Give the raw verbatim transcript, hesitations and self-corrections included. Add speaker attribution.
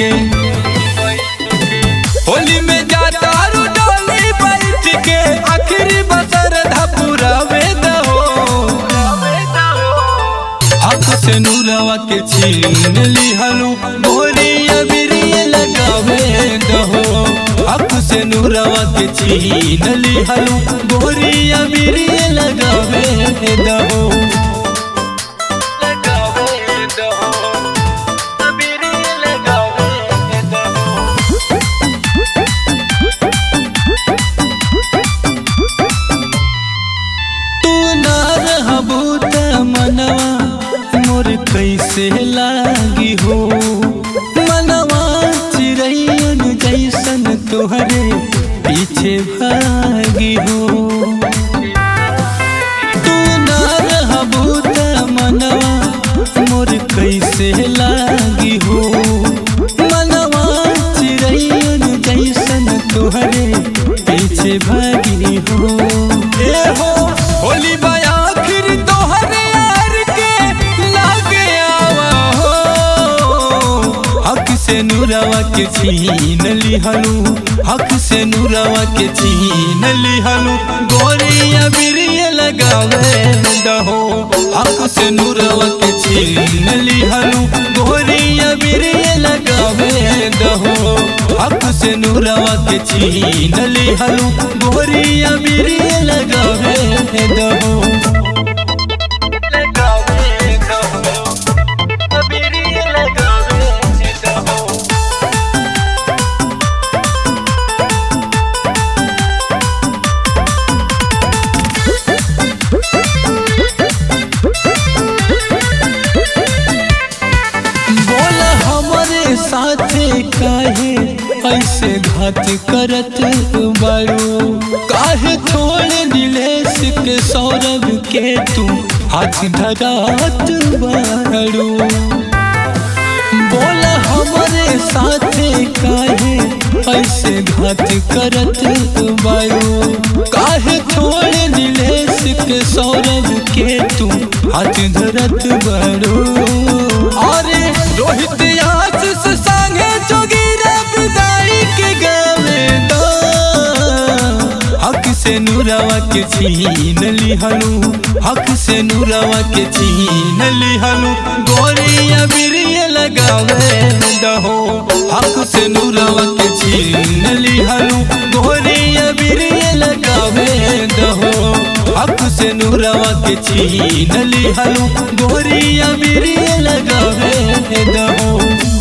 Speaker 1: के होली में जाता रू डोली बैठ के आखिरी बसर धपुरावे दहो हक से नूरवा के छीन लिहलू गोरिया बिरिया लगावे दहो हक से नूरवा के छीन लिहलू गोरिया बिरिया लगावे दहो कैसे लागी हो मनवा चिरैयन जैसन तोहरे पीछे भागी हो तू ना रहबू त मनवा मोर कैसे लागी हो मनवा चिरैयन जैसन तोहरे पीछे भागी हो ए हो होली बाया से नूरवा के छीन लिहलू हक से नूरवा के छीन लिहलू गोरिया बिरिया लगावे दहो हक से नूरवा के छीन लिहलू गोरिया बिरिया लगावे दहो हक से नूरवा के छीन लिहलू गोरिया बिरिया लगावे दहो साथे काहे ऐसे घात करत बारू काहे छोड़ नीलेश के सौरभ के तू हाथ धरात बारू बोला हमारे साथे काहे ऐसे घात करत बारू काहे छोड़ नीलेश के सौरभ के तू हाथ धरत बारू अरे रोहित आशीष संगे जोगिरा विदाई के गावे दो हक से नूरवा के छीन लिहलू हक से नूरवा के छीन लिहलू गोरिया बिरिया लगावे दहो हक से नूरवा के छीन लिहलू गोरिया बिरिया लगावे दहो हक से नूरवा के छीन लिहलू गोरिया बिरिया लगावे दहो।